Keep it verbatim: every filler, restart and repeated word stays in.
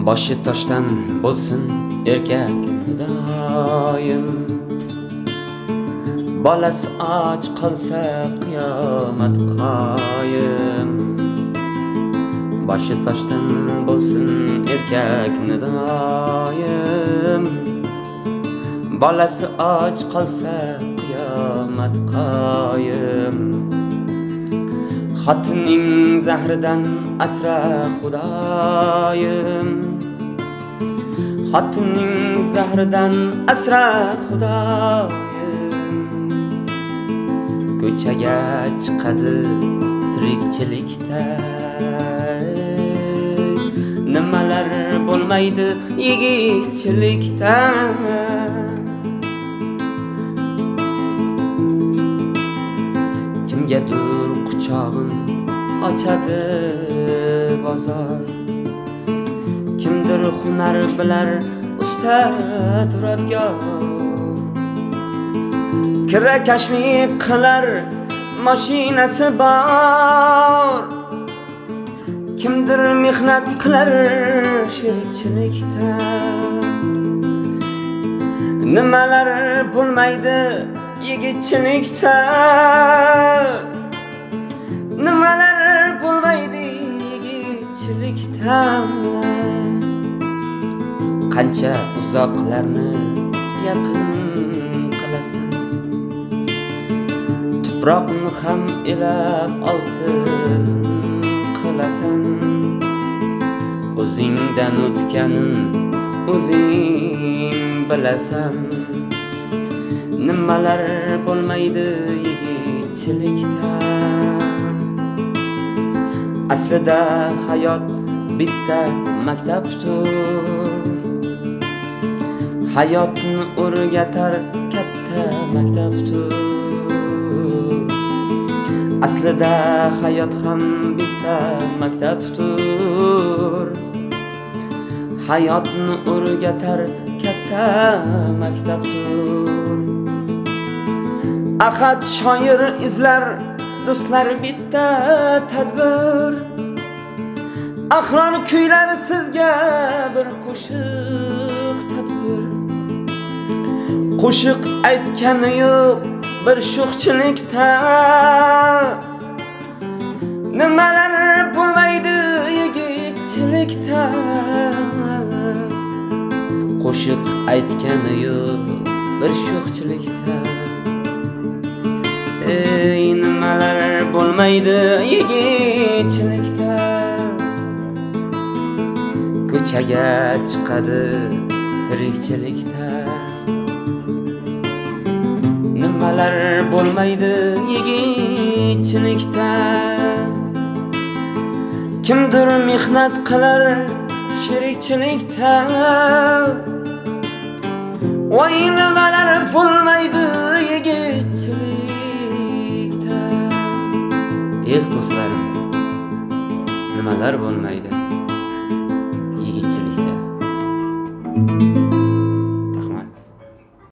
Boshi toshdan bo'lsin erkak doim. Bolasi och qolsa qiyomat qoyim. Boshi toshdan bo'lsin erkak doim. Bolasi och qolsa qiyomat qoyim. Xotinning zahridan asra Xudoyim. Xotinning zahridan asra Xudoyim. Ko'chaga chiqadi tirikchilikda. Nimalar bo'lmaydi yigitchilikda. Kimgadir quchog'in ochadi bozor. Kimdir hunar bilar usta duradgor. Kirakashlik qilar mashinasi bor. Kimdir mehnat qilar sherikchilikda. Nimalar bo'lmaydi yigitchilikda. Nimalar bo'lmaydi yigitchilikda. Qancha uzoqlarni yaqin qilasan. Tuproqni ham elab oltin qilasan. O'zingdan o'tganin o'zing bilasan. Nimalar bo'lmaydi yigitchilikda. Aslida hayot bitta maktabdir. Hayotni o'rgatar katta maktabdir. Aslida hayot ham bitta maktabdir. Hayotni o'rgatar katta maktabdir. Ahad shoir izlar do'stlar bitta tadbir. Ahron kuylar sizga bir qo'shiq tadbir. Qo'shiq aytgani yo'q bir sho'xchilikda. Nimalar bo'lmaydi yigitchilikda. Qo'shiq aytgani yo'q bir sho'xchilikda. Ey nimalar bo'lmaydi yigitchilikda. Ko'chaga chiqadi tirikchilikda. Nimalar bo'lmaydi yigitchilikda. Kimdir mehnat qilar sherikchilikda. Voy nimalar bo'lmaydi yigitchilikda. Ey do'stlarim, nimalar bo'lmaydi